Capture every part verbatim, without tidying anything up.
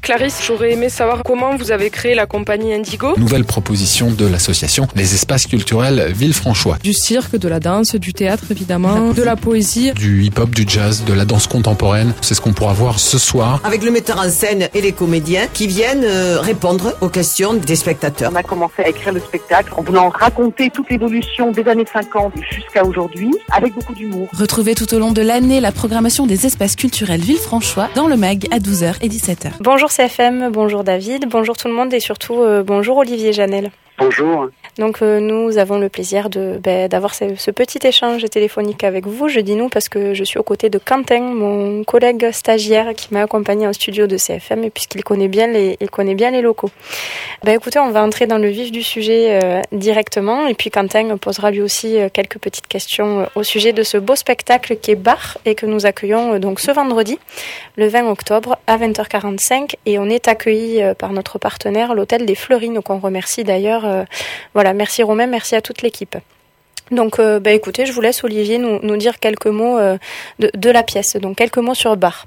Clarisse, j'aurais aimé savoir comment vous avez créé la compagnie Indigo. Nouvelle proposition de l'association Les Espaces Culturels Villefranchois. Du cirque, de la danse, du théâtre évidemment, de la poésie. Du hip-hop, du jazz, de la danse contemporaine. C'est ce qu'on pourra voir ce soir. Avec le metteur en scène et les comédiens qui viennent euh, répondre aux questions des spectateurs. On a commencé à écrire le spectacle en voulant raconter toute l'évolution des années cinquante jusqu'à aujourd'hui avec beaucoup d'humour. Retrouvez tout au long de l'année la programmation des Espaces Culturels Villefranchois dans le mag à douze heures et dix-sept heures. Bonjour C F M, bonjour David, bonjour tout le monde et surtout euh, bonjour Olivier Janel. Bonjour. Donc euh, nous avons le plaisir de ben, d'avoir ce, ce petit échange téléphonique avec vous. Je dis nous parce que je suis aux côtés de Quentin, mon collègue stagiaire qui m'a accompagné en studio de C F M et puisqu'il connaît bien les, il connaît bien les locaux. Ben écoutez, on va entrer dans le vif du sujet euh, directement et puis Quentin posera lui aussi euh, quelques petites questions euh, au sujet de ce beau spectacle qui est Bar et que nous accueillons euh, donc ce vendredi, le vingt octobre à vingt heures quarante-cinq et on est accueillis euh, par notre partenaire, l'Hôtel des Fleuries, donc on remercie d'ailleurs. Euh, voilà, merci Romain, merci à toute l'équipe. Donc, euh, bah, écoutez, je vous laisse Olivier nous, nous dire quelques mots euh, de, de la pièce. Donc, quelques mots sur Bar.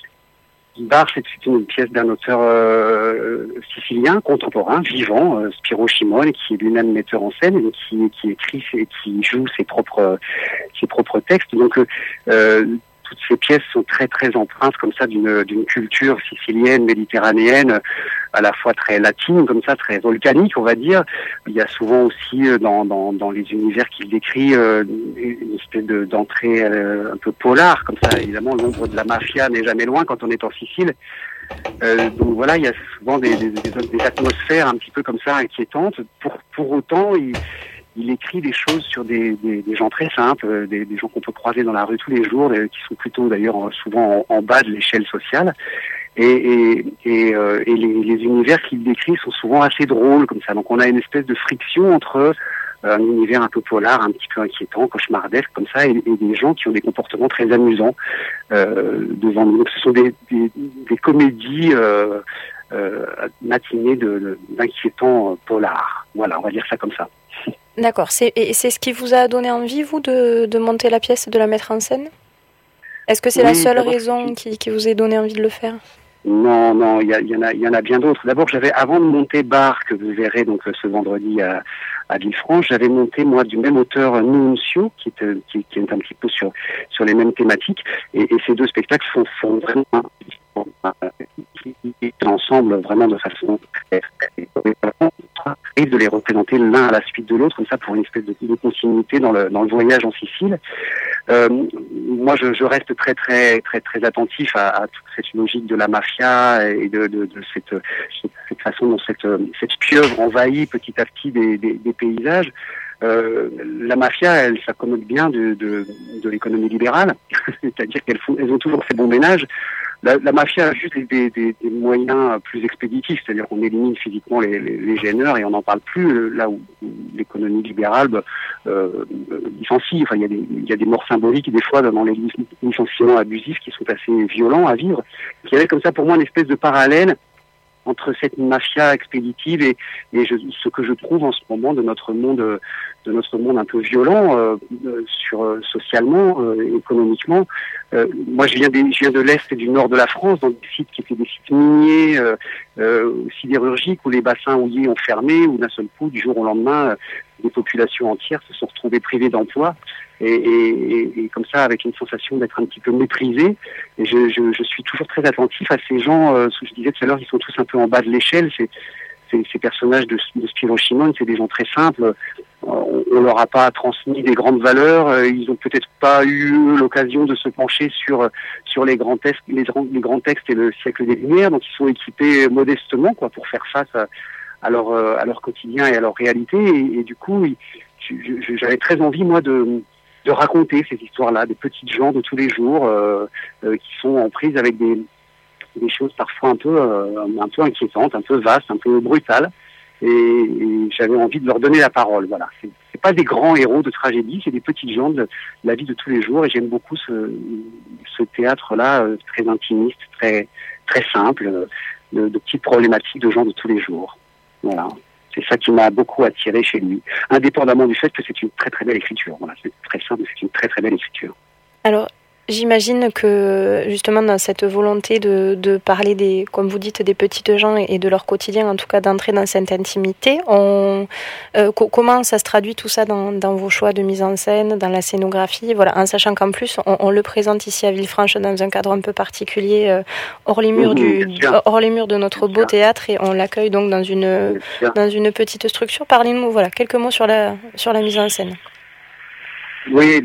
Bar, c'est une pièce d'un auteur euh, sicilien, contemporain, vivant, euh, Spiro Scimone, qui est lui-même metteur en scène, et qui, qui écrit et qui joue ses propres, ses propres textes. Donc, euh, toutes ces pièces sont très très empreintes comme ça d'une d'une culture sicilienne, méditerranéenne, à la fois très latine, comme ça, très volcanique, on va dire. Il y a souvent aussi dans dans, dans les univers qu'il décrit euh, une espèce de d'entrée euh, un peu polar, comme ça. Évidemment, l'ombre de la mafia n'est jamais loin quand on est en Sicile. Euh, donc voilà, il y a souvent des, des, des, des atmosphères un petit peu comme ça inquiétantes. Pour pour autant, il Il écrit des choses sur des, des, des gens très simples, des, des gens qu'on peut croiser dans la rue tous les jours, des, qui sont plutôt d'ailleurs souvent en, en bas de l'échelle sociale. Et, et, et, euh, et les, les univers qu'il décrit sont souvent assez drôles comme ça. Donc on a une espèce de friction entre un univers un peu polar, un petit peu inquiétant, cauchemardesque comme ça, et, et des gens qui ont des comportements très amusants euh, devant nous. Donc ce sont des, des, des comédies euh, euh, matinées de, de, d'inquiétants polars. Voilà, on va dire ça comme ça. D'accord. C'est, et c'est ce qui vous a donné envie, vous, de, de monter la pièce, de la mettre en scène ? Est-ce que c'est oui, la seule raison qui, qui vous ait donné envie de le faire ? Non, non, il y, y en a, il y en a bien d'autres. D'abord, j'avais, avant de monter Bar, que vous verrez donc ce vendredi à, à Villefranche, j'avais monté moi du même auteur Nunzio, qui est, qui, qui est un petit peu sur sur les mêmes thématiques. Et, et ces deux spectacles font, font vraiment ensemble vraiment de façon très, très, et de les représenter l'un à la suite de l'autre, comme ça pour une espèce de, de continuité dans le dans le voyage en Sicile. Euh, moi, je, je reste très très très très attentif à, à toute cette logique de la mafia et de, de, de cette, cette façon dont cette cette pieuvre envahit petit à petit des, des, des paysages. Euh, la mafia, elle s'accommode bien de, de, de l'économie libérale, c'est-à-dire qu'elles font, elles ont toujours fait bon ménage. La, la mafia a juste des, des, des moyens plus expéditifs, c'est-à-dire qu'on élimine physiquement les, les, les gêneurs et on n'en parle plus, là où l'économie libérale euh, licencie. Enfin, il y a des, il y a des morts symboliques des fois dans les licenciements abusifs qui sont assez violents à vivre. Il y avait comme ça pour moi une espèce de parallèle entre cette mafia expéditive et, et je, ce que je trouve en ce moment de notre monde, de notre monde un peu violent, euh, sur euh, socialement, euh, économiquement. Euh, moi, je viens, des, je viens de l'est et du nord de la France, dans des sites qui étaient des sites miniers, euh, euh, sidérurgiques, où les bassins houillés ont fermé, où d'un seul coup, du jour au lendemain, euh, des populations entières se sont retrouvées privées d'emploi. Et, et, et comme ça, avec une sensation d'être un petit peu méprisé. Et je, je, je suis toujours très attentif à ces gens, euh, ce que je disais tout à l'heure, ils sont tous un peu en bas de l'échelle. C'est, c'est, ces personnages de, de Spiro Scimone, c'est des gens très simples. On, on leur a pas transmis des grandes valeurs. Ils ont peut-être pas eu l'occasion de se pencher sur sur les grands textes, les, les grands textes et le siècle des Lumières. Donc ils sont équipés modestement, quoi, pour faire face à, à leur à leur quotidien et à leur réalité. Et, et du coup, je, je, j'avais très envie, moi, de de raconter ces histoires-là, des petites gens de tous les jours euh, euh, qui sont en prise avec des, des choses parfois un peu, euh, un peu inquiétantes, un peu vastes, un peu brutales. Et, et j'avais envie de leur donner la parole. Voilà, c'est, c'est pas des grands héros de tragédie, c'est des petites gens de, de la vie de tous les jours. Et j'aime beaucoup ce, ce théâtre-là, euh, très intimiste, très très simple, euh, de, de petites problématiques de gens de tous les jours. Voilà. C'est ça qui m'a beaucoup attiré chez lui, indépendamment du fait que c'est une très très belle écriture. Voilà, c'est très simple, c'est une très très belle écriture. Alors, J'imagine que justement dans cette volonté de, de parler des, comme vous dites, des petites gens et de leur quotidien, en tout cas d'entrer dans cette intimité, on, euh, co- comment ça se traduit tout ça dans, dans vos choix de mise en scène, dans la scénographie, voilà, en sachant qu'en plus on, on le présente ici à Villefranche dans un cadre un peu particulier, euh, hors les murs mmh, du, hors les murs de notre beau théâtre, et on l'accueille donc dans une dans une petite structure. Parlez-nous, voilà, quelques mots sur la sur la mise en scène. Oui,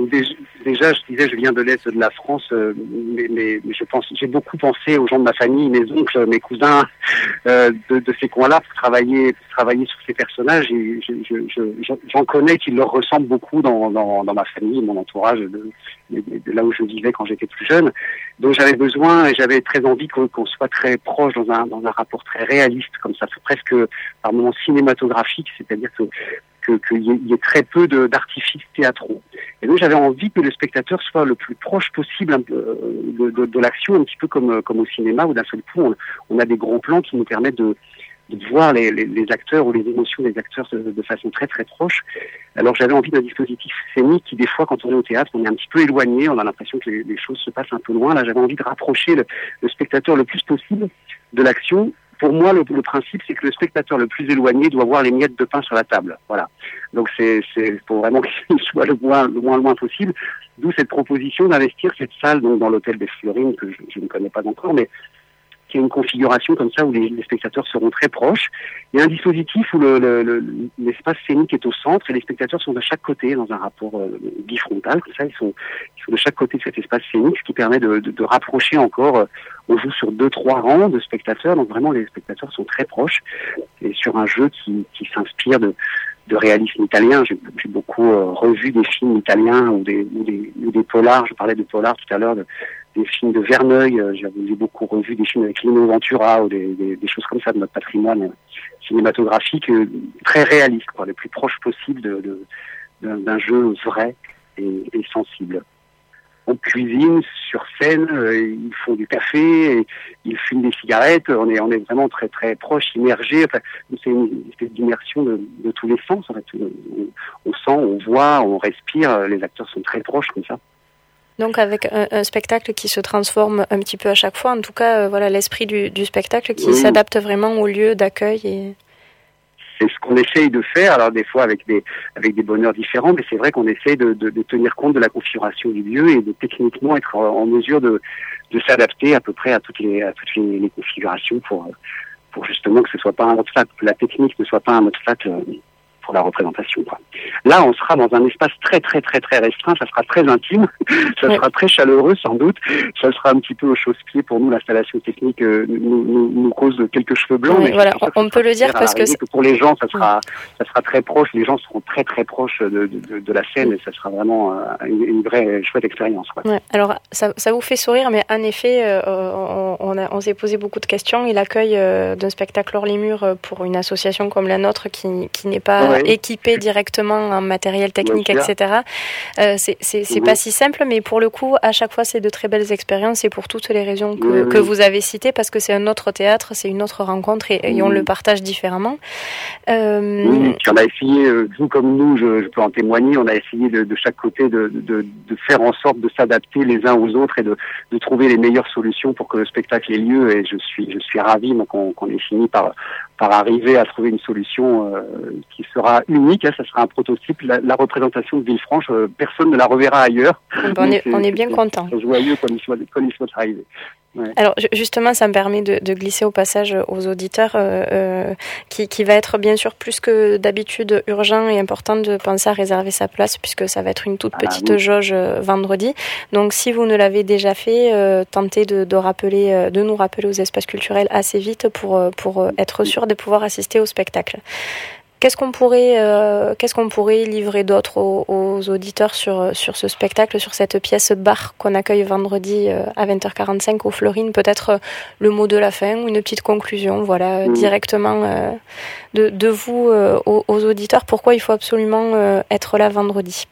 déjà, je disais, je viens de l'Est de la France, euh, mais, mais, mais je pense, j'ai beaucoup pensé aux gens de ma famille, mes oncles, mes cousins, euh, de, de ces coins-là, pour travailler, pour travailler sur ces personnages. Et je, je, je, j'en connais qui leur ressemblent beaucoup dans, dans, dans ma famille, mon entourage, de, de, de là où je vivais quand j'étais plus jeune. Donc j'avais besoin et j'avais très envie qu'on, qu'on soit très proche dans un, dans un rapport très réaliste, comme ça, presque par moments cinématographique, c'est-à-dire que qu'il y, y ait très peu de, d'artifices théâtraux. Et donc j'avais envie que le spectateur soit le plus proche possible de, de, de l'action, un petit peu comme, comme au cinéma, où d'un seul coup on, on a des grands plans qui nous permettent de, de voir les, les, les acteurs ou les émotions des acteurs de, de façon très très proche. Alors j'avais envie d'un dispositif scénique qui, des fois, quand on est au théâtre, on est un petit peu éloigné, on a l'impression que les, les choses se passent un peu loin. Là, j'avais envie de rapprocher le, le spectateur le plus possible de l'action. Pour moi, le, le principe, c'est que le spectateur le plus éloigné doit voir les miettes de pain sur la table. Voilà. Donc c'est, c'est pour vraiment qu'il soit le moins, le moins loin possible. D'où cette proposition d'investir cette salle donc dans l'hôtel des Fleurines, que je, je ne connais pas encore, mais qui a une configuration comme ça où les, les spectateurs seront très proches. Il y a un dispositif où le, le, le, l'espace scénique est au centre et les spectateurs sont de chaque côté dans un rapport euh, bifrontal. Comme ça, ils sont, ils sont de chaque côté de cet espace scénique, ce qui permet de, de, de rapprocher encore. Euh, on joue sur deux, trois rangs de spectateurs, donc vraiment les spectateurs sont très proches et sur un jeu qui, qui s'inspire de, de réalisme italien. J'ai, j'ai beaucoup euh, revu des films italiens ou des, ou des, ou des polars. Je parlais de polars tout à l'heure, de, des films de Verneuil. Euh, j'avais j'ai beaucoup revu des films avec Lino Ventura ou des, des, des choses comme ça de notre patrimoine cinématographique, euh, très réaliste, quoi, le plus proche possible de, de, d'un, d'un jeu vrai et, et sensible. On cuisine sur scène, euh, ils font du café, et ils fument des cigarettes, on est, on est vraiment très très proche, immergé. Enfin, c'est une espèce d'immersion de, de tous les sens. En fait. on, on sent, on voit, on respire, les acteurs sont très proches comme ça. Donc avec un, un spectacle qui se transforme un petit peu à chaque fois, en tout cas, euh, voilà l'esprit du, du spectacle qui oui. s'adapte vraiment au lieu d'accueil. Et... C'est ce qu'on essaye de faire, alors des fois avec des avec des bonheurs différents, mais c'est vrai qu'on essaye de, de, de tenir compte de la configuration du lieu et de techniquement être en mesure de, de s'adapter à peu près à toutes les à toutes les, les configurations pour pour justement que ce soit pas un obstacle, que la technique ne soit pas un obstacle pour la représentation, quoi. Là, on sera dans un espace très très très très restreint, ça sera très intime, ça ouais. sera très chaleureux sans doute, ça sera un petit peu au chausse-pied pour nous. L'installation technique euh, nous, nous, nous cause quelques cheveux blancs. Oui, mais voilà, on, on peut le dire parce que, que pour les gens, ça sera ça sera très proche. Les gens seront très très proches de, de, de la scène et ça sera vraiment euh, une, une vraie chouette expérience, quoi. Ouais, alors ça, ça vous fait sourire, mais en effet, euh, on, on, a, on s'est posé beaucoup de questions. Et l'accueil euh, d'un spectacle hors les murs pour une association comme la nôtre qui, qui n'est pas ouais. équipée directement en matériel technique, et cetera. Euh, c'est c'est, c'est mmh. pas si simple, mais pour le coup, à chaque fois, c'est de très belles expériences et pour toutes les raisons que, mmh. que vous avez citées, parce que c'est un autre théâtre, c'est une autre rencontre et, mmh. et on le partage différemment. Euh... Mmh. On a essayé, vous comme nous, je, je peux en témoigner, on a essayé de, de chaque côté de, de, de faire en sorte de s'adapter les uns aux autres et de, de trouver les meilleures solutions pour que le spectacle ait lieu. Et je suis, je suis ravi donc qu'on, qu'on ait fini par par arriver à trouver une solution euh, qui sera unique. Hein, ça sera un prototype. La, la représentation de Villefranche, euh, personne ne la reverra ailleurs. Ben on, est, on est bien content. C'est joyeux comme il soit, comme il soit arrivé. Ouais. Alors justement, ça me permet de, de glisser au passage aux auditeurs euh, euh, qui, qui va être bien sûr plus que d'habitude urgent et important de penser à réserver sa place puisque ça va être une toute petite ah, oui. jauge euh, vendredi. Donc si vous ne l'avez déjà fait, euh, tentez de, de rappeler, euh, de nous rappeler aux espaces culturels assez vite pour pour euh, être sûr de pouvoir assister au spectacle. Qu'est-ce qu'on pourrait, euh, qu'est-ce qu'on pourrait livrer d'autre aux, aux auditeurs sur sur ce spectacle, sur cette pièce bar qu'on accueille vendredi euh, à vingt heures quarante-cinq aux Fleurines? Peut-être euh, le mot de la fin ou une petite conclusion, voilà, mmh. directement euh, de de vous euh, aux, aux auditeurs. Pourquoi il faut absolument euh, être là vendredi?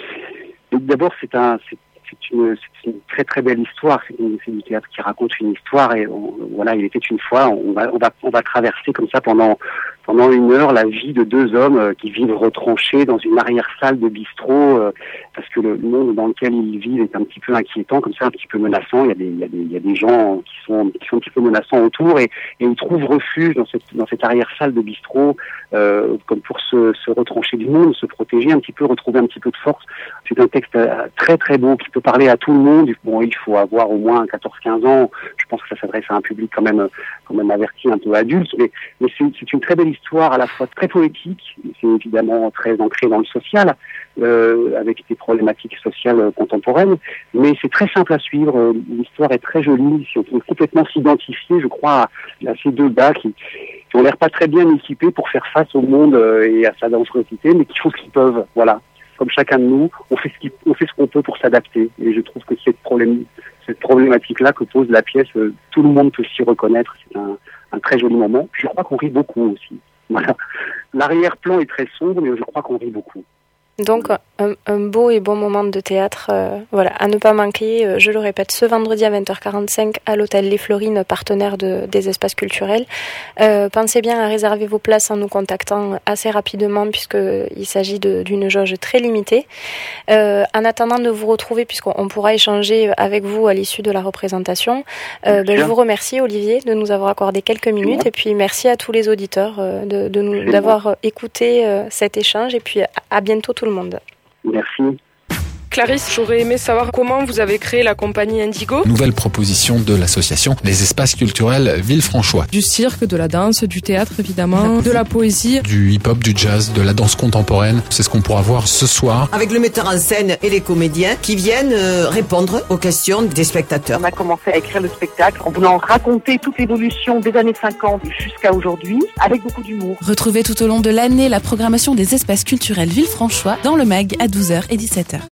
D'abord, c'est un c'est C'est une, c'est une très très belle histoire. C'est, une, c'est du théâtre qui raconte une histoire et on, voilà, il était une fois. On va, on va, on va traverser comme ça pendant pendant une heure la vie de deux hommes euh, qui vivent retranchés dans une arrière-salle de bistrot euh, parce que le monde dans lequel ils vivent est un petit peu inquiétant, comme ça, un petit peu menaçant. Il y a des, il y a des, il y a des gens qui sont, qui sont un petit peu menaçants autour et, et ils trouvent refuge dans cette, dans cette arrière-salle de bistrot, euh, comme pour se, se retrancher du monde, se protéger un petit peu, retrouver un petit peu de force. C'est un texte euh, très très beau qui peut parler à tout le monde. Bon, il faut avoir au moins quatorze quinze ans. Je pense que ça s'adresse à un public quand même, quand même averti, un peu adulte, mais, mais c'est, c'est une très belle histoire, à la fois très poétique, c'est évidemment très ancré dans le social, euh, avec des problématiques sociales contemporaines, mais c'est très simple à suivre. L'histoire est très jolie, si on peut complètement s'identifier, je crois, à, à ces deux gars qui, qui ont l'air pas très bien équipés pour faire face au monde et à sa dangerosité, mais qui font ce qu'ils peuvent, voilà. Comme chacun de nous, on fait ce qu'il, on fait ce qu'on peut pour s'adapter. Et je trouve que cette problème, cette problématique-là que pose la pièce, euh, tout le monde peut s'y reconnaître. C'est un, un très joli moment. Je crois qu'on rit beaucoup aussi. Voilà. L'arrière-plan est très sombre, mais je crois qu'on rit beaucoup. Donc un, un beau et bon moment de théâtre, euh, voilà, à ne pas manquer, euh, je le répète, ce vendredi à vingt heures quarante-cinq à l'hôtel Les Florines, partenaire de, des espaces culturels. Euh, pensez bien à réserver vos places en nous contactant assez rapidement puisqu'il s'agit de, d'une jauge très limitée. Euh, en attendant de vous retrouver, puisqu'on pourra échanger avec vous à l'issue de la représentation, euh, ben, je vous remercie Olivier de nous avoir accordé quelques minutes et puis merci à tous les auditeurs euh, de, de nous, d'avoir écouté euh, cet échange et puis à, à bientôt tout le monde. Merci. Clarisse, j'aurais aimé savoir comment vous avez créé la compagnie Indigo. Nouvelle proposition de l'association Les Espaces Culturels Villefranchois. Du cirque, de la danse, du théâtre évidemment, de la poésie. Du hip-hop, du jazz, de la danse contemporaine. C'est ce qu'on pourra voir ce soir. Avec le metteur en scène et les comédiens qui viennent euh, répondre aux questions des spectateurs. On a commencé à écrire le spectacle en voulant raconter toute l'évolution des années cinquante jusqu'à aujourd'hui avec beaucoup d'humour. Retrouvez tout au long de l'année la programmation des espaces culturels Villefranchois dans le mag à douze heures et dix-sept heures.